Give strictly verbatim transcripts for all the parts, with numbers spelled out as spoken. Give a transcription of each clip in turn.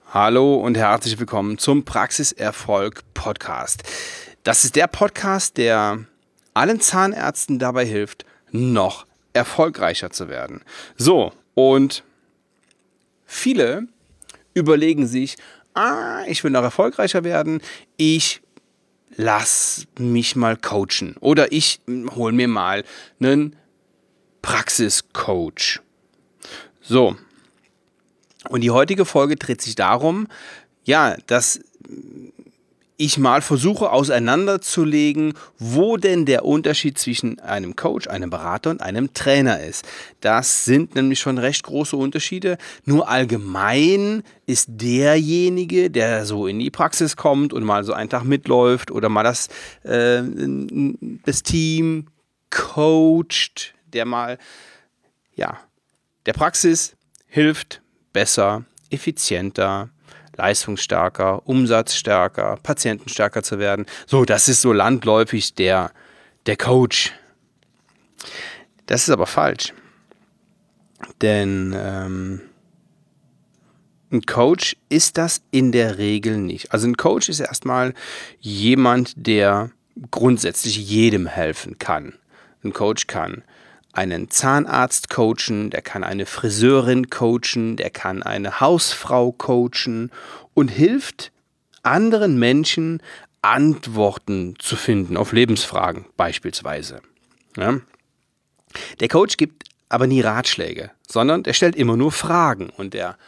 Hallo und herzlich willkommen zum Praxiserfolg Podcast. Das ist der Podcast, der allen Zahnärzten dabei hilft, noch erfolgreicher zu werden. So, und viele überlegen sich, ah, ich will noch erfolgreicher werden, ich lass mich mal coachen oder ich hole mir mal einen Praxiscoach. So. Und die heutige Folge dreht sich darum, ja, dass ich mal versuche auseinanderzulegen, wo denn der Unterschied zwischen einem Coach, einem Berater und einem Trainer ist. Das sind nämlich schon recht große Unterschiede. Nur allgemein ist derjenige, der so in die Praxis kommt und mal so einen Tag mitläuft oder mal das, äh, das Team coacht, der mal, ja, der Praxis hilft, besser, effizienter, leistungsstarker, umsatzstärker, patientenstärker zu werden. So, das ist so landläufig der, der Coach. Das ist aber falsch. Denn ähm, ein Coach ist das in der Regel nicht. Also ein Coach ist erstmal jemand, der grundsätzlich jedem helfen kann. Ein Coach kann einen Zahnarzt coachen, der kann eine Friseurin coachen, der kann eine Hausfrau coachen und hilft anderen Menschen, Antworten zu finden auf Lebensfragen beispielsweise. Ja. Der Coach gibt aber nie Ratschläge, sondern der stellt immer nur Fragen und der,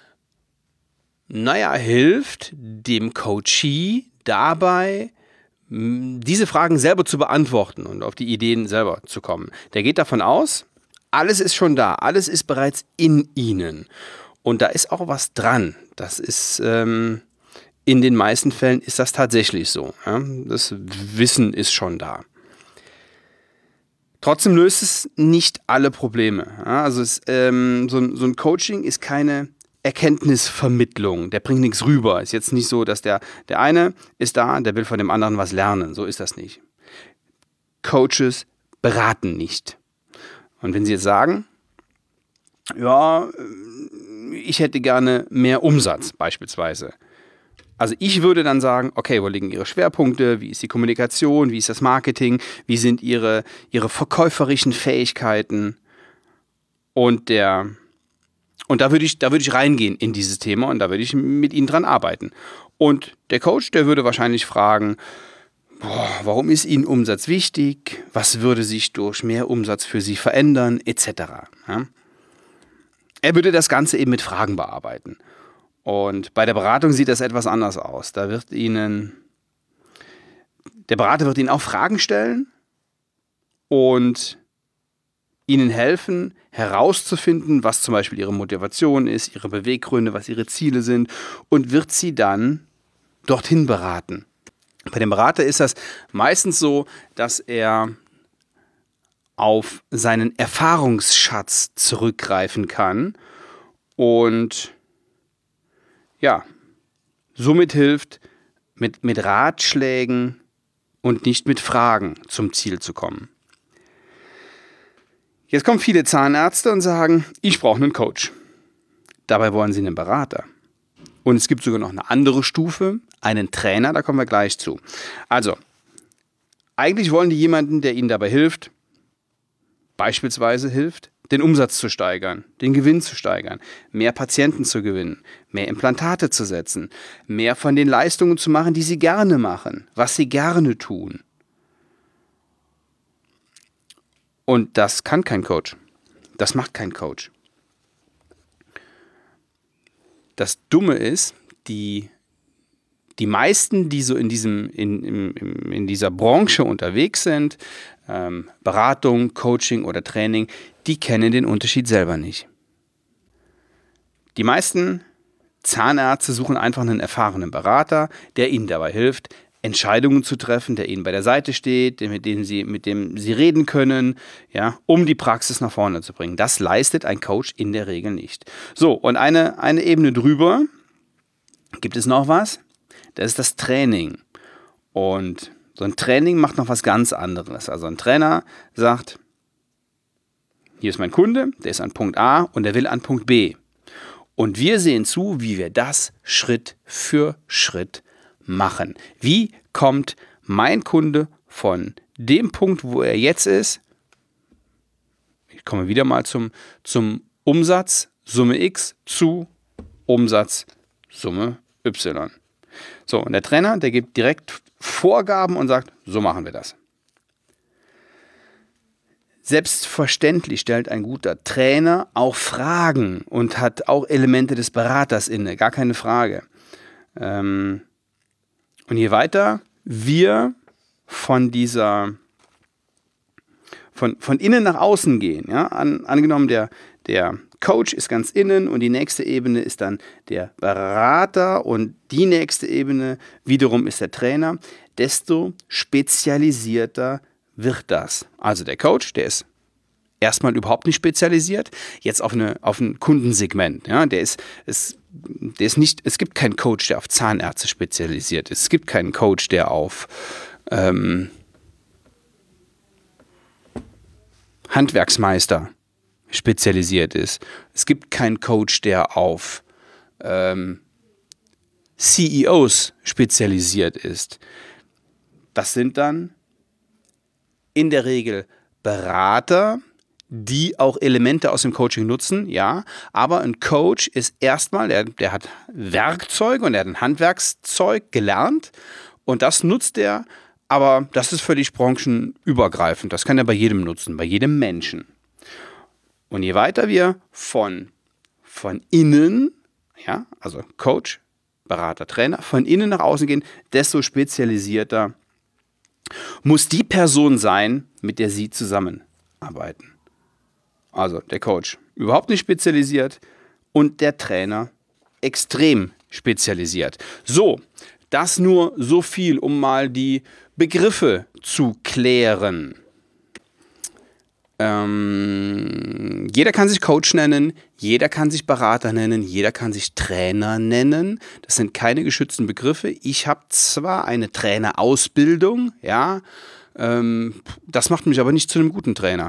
naja, hilft dem Coachee dabei, diese Fragen selber zu beantworten und auf die Ideen selber zu kommen. Der geht davon aus, alles ist schon da, alles ist bereits in ihnen. Und da ist auch was dran. Das ist, ähm, in den meisten Fällen ist das tatsächlich so. Ja? Das Wissen ist schon da. Trotzdem löst es nicht alle Probleme. Ja? Also es, ähm, so, so ein Coaching ist keine Erkenntnisvermittlung, der bringt nichts rüber. Ist jetzt nicht so, dass der, der eine ist da, der will von dem anderen was lernen. So ist das nicht. Coaches beraten nicht. Und wenn Sie jetzt sagen, ja, ich hätte gerne mehr Umsatz beispielsweise. Also ich würde dann sagen, okay, wo liegen Ihre Schwerpunkte, wie ist die Kommunikation, wie ist das Marketing, wie sind Ihre, Ihre verkäuferischen Fähigkeiten und der Und da würde ich, da würde ich reingehen in dieses Thema und da würde ich mit Ihnen dran arbeiten. Und der Coach, der würde wahrscheinlich fragen, boah, warum ist Ihnen Umsatz wichtig? Was würde sich durch mehr Umsatz für Sie verändern? Etc. Ja? Er würde das Ganze eben mit Fragen bearbeiten. Und bei der Beratung sieht das etwas anders aus. Da wird Ihnen, der Berater wird Ihnen auch Fragen stellen und Ihnen helfen, herauszufinden, was zum Beispiel Ihre Motivation ist, Ihre Beweggründe, was Ihre Ziele sind und wird Sie dann dorthin beraten. Bei dem Berater ist das meistens so, dass er auf seinen Erfahrungsschatz zurückgreifen kann und ja, somit hilft, mit, mit Ratschlägen und nicht mit Fragen zum Ziel zu kommen. Jetzt kommen viele Zahnärzte und sagen, ich brauche einen Coach. Dabei wollen sie einen Berater. Und es gibt sogar noch eine andere Stufe, einen Trainer, da kommen wir gleich zu. Also, eigentlich wollen die jemanden, der ihnen dabei hilft, beispielsweise hilft, den Umsatz zu steigern, den Gewinn zu steigern, mehr Patienten zu gewinnen, mehr Implantate zu setzen, mehr von den Leistungen zu machen, die sie gerne machen, was sie gerne tun. Und das kann kein Coach. Das macht kein Coach. Das Dumme ist, die, die meisten, die so in, diesem, in, in, in dieser Branche unterwegs sind, ähm, Beratung, Coaching oder Training, die kennen den Unterschied selber nicht. Die meisten Zahnärzte suchen einfach einen erfahrenen Berater, der ihnen dabei hilft, Entscheidungen zu treffen, der ihnen bei der Seite steht, mit dem sie, mit dem sie reden können, ja, um die Praxis nach vorne zu bringen. Das leistet ein Coach in der Regel nicht. So, und eine, eine Ebene drüber gibt es noch was, das ist das Training. Und so ein Training macht noch was ganz anderes. Also ein Trainer sagt, hier ist mein Kunde, der ist an Punkt A und der will an Punkt B. Und wir sehen zu, wie wir das Schritt für Schritt machen. Wie kommt mein Kunde von dem Punkt, wo er jetzt ist, ich komme wieder mal zum, zum Umsatz, Summe X zu Umsatz, Summe Y. So, und der Trainer, der gibt direkt Vorgaben und sagt, so machen wir das. Selbstverständlich stellt ein guter Trainer auch Fragen und hat auch Elemente des Beraters inne, gar keine Frage. Ähm, und je weiter wir von dieser, von, von innen nach außen gehen, ja, an, angenommen der, der Coach ist ganz innen und die nächste Ebene ist dann der Berater und die nächste Ebene wiederum ist der Trainer, desto spezialisierter wird das. Also der Coach, der ist erstmal überhaupt nicht spezialisiert, jetzt auf, eine, auf ein Kundensegment. Ja, der ist, ist, der ist nicht, es gibt keinen Coach, der auf Zahnärzte spezialisiert ist. Es gibt keinen Coach, der auf ähm, Handwerksmeister spezialisiert ist. Es gibt keinen Coach, der auf ähm, C E Os spezialisiert ist. Das sind dann in der Regel Berater, die auch Elemente aus dem Coaching nutzen, ja, aber ein Coach ist erstmal, der, der hat Werkzeuge und er hat ein Handwerkszeug gelernt und das nutzt er, aber das ist völlig branchenübergreifend, das kann er bei jedem nutzen, bei jedem Menschen. Und je weiter wir von, von innen, ja, also Coach, Berater, Trainer, von innen nach außen gehen, desto spezialisierter muss die Person sein, mit der Sie zusammenarbeiten. Also der Coach überhaupt nicht spezialisiert und der Trainer extrem spezialisiert. So, das nur so viel, um mal die Begriffe zu klären. Ähm, jeder kann sich Coach nennen, jeder kann sich Berater nennen, jeder kann sich Trainer nennen. Das sind keine geschützten Begriffe. Ich habe zwar eine Trainerausbildung, ja, ähm, das macht mich aber nicht zu einem guten Trainer.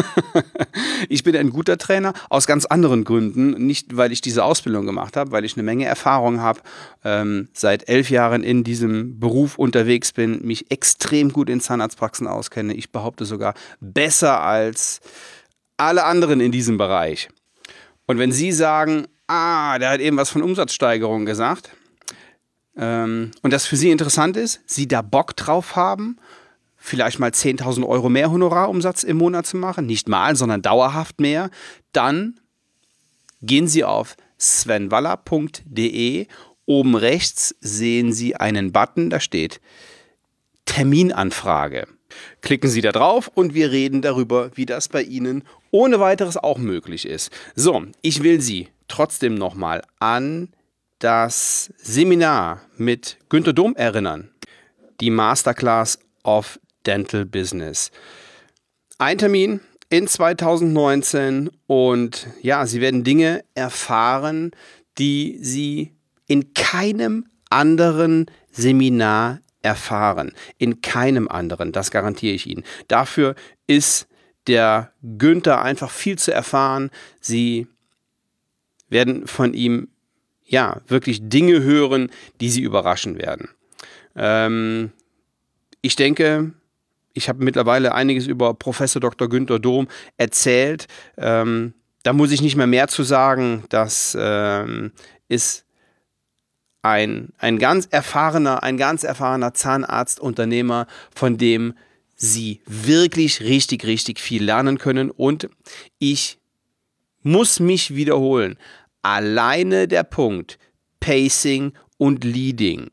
Ich bin ein guter Trainer aus ganz anderen Gründen, nicht weil ich diese Ausbildung gemacht habe, weil ich eine Menge Erfahrung habe, ähm, seit elf Jahren in diesem Beruf unterwegs bin, mich extrem gut in Zahnarztpraxen auskenne. Ich behaupte sogar besser als alle anderen in diesem Bereich. Und wenn Sie sagen, ah, der hat eben was von Umsatzsteigerung gesagt, ähm, und das für Sie interessant ist, Sie da Bock drauf haben, vielleicht mal zehntausend Euro mehr Honorarumsatz im Monat zu machen, nicht mal, sondern dauerhaft mehr, dann gehen Sie auf sven waller punkt de. Oben rechts sehen Sie einen Button, da steht Terminanfrage. Klicken Sie da drauf und wir reden darüber, wie das bei Ihnen ohne weiteres auch möglich ist. So, ich will Sie trotzdem nochmal an das Seminar mit Günter Dom erinnern. Die Masterclass of Dental Business. Ein Termin in zweitausendneunzehn und ja, Sie werden Dinge erfahren, die Sie in keinem anderen Seminar erfahren. In keinem anderen, das garantiere ich Ihnen. Dafür ist der Günther einfach viel zu erfahren. Sie werden von ihm ja wirklich Dinge hören, die Sie überraschen werden. Ähm, ich denke, ich habe mittlerweile einiges über Professor Doktor Günter Dom erzählt. Ähm, da muss ich nicht mehr mehr zu sagen. Das ähm, ist ein, ein ganz erfahrener, ein ganz erfahrener Zahnarztunternehmer, von dem Sie wirklich richtig, richtig viel lernen können. Und ich muss mich wiederholen. Alleine der Punkt Pacing und Leading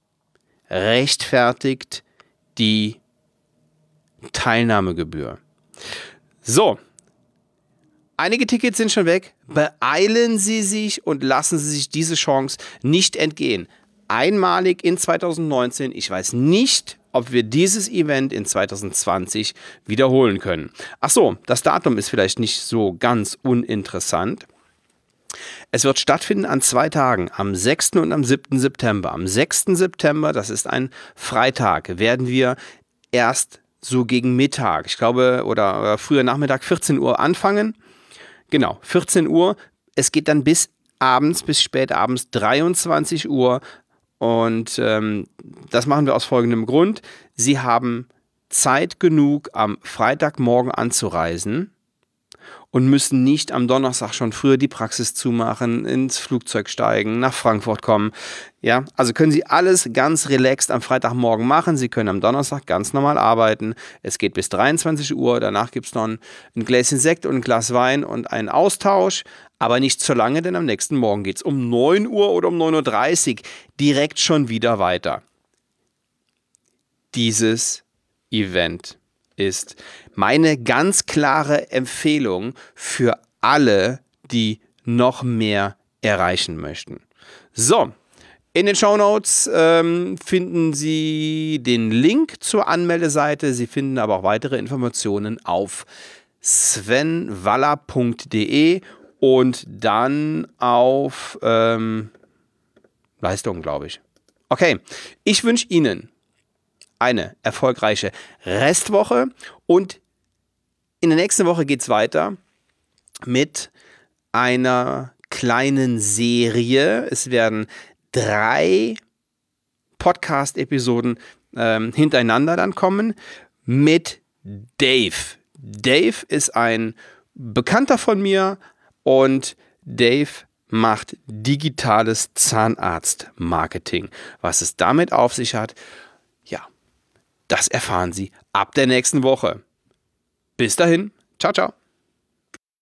rechtfertigt die Teilnahmegebühr. So, einige Tickets sind schon weg. Beeilen Sie sich und lassen Sie sich diese Chance nicht entgehen. Einmalig in zweitausendneunzehn. Ich weiß nicht, ob wir dieses Event in zweitausendzwanzig wiederholen können. Ach so, das Datum ist vielleicht nicht so ganz uninteressant. Es wird stattfinden an zwei Tagen, am sechsten und am siebten September. Am sechsten September, das ist ein Freitag, werden wir erst so gegen Mittag, ich glaube, oder, oder früher Nachmittag, vierzehn Uhr anfangen. Genau, vierzehn Uhr. Es geht dann bis abends bis spät abends dreiundzwanzig Uhr. Und ähm, das machen wir aus folgendem Grund. Sie haben Zeit genug, am Freitagmorgen anzureisen und müssen nicht am Donnerstag schon früher die Praxis zumachen, ins Flugzeug steigen, nach Frankfurt kommen. Ja, also können Sie alles ganz relaxed am Freitagmorgen machen. Sie können am Donnerstag ganz normal arbeiten. Es geht bis dreiundzwanzig Uhr. Danach gibt es noch ein, ein Gläschen Sekt und ein Glas Wein und einen Austausch. Aber nicht so lange, denn am nächsten Morgen geht es um neun Uhr oder um neun Uhr dreißig direkt schon wieder weiter. Dieses Event ist meine ganz klare Empfehlung für alle, die noch mehr erreichen möchten. So, in den Shownotes ähm, finden Sie den Link zur Anmeldeseite. Sie finden aber auch weitere Informationen auf sven waller punkt de und dann auf ähm, Leistung, glaube ich. Okay, ich wünsche Ihnen eine erfolgreiche Restwoche und in der nächsten Woche geht es weiter mit einer kleinen Serie. Es werden drei Podcast-Episoden ähm, hintereinander dann kommen mit Dave. Dave ist ein Bekannter von mir und Dave macht digitales Zahnarztmarketing. Was es damit auf sich hat, ja, das erfahren Sie ab der nächsten Woche. Bis dahin, ciao, ciao.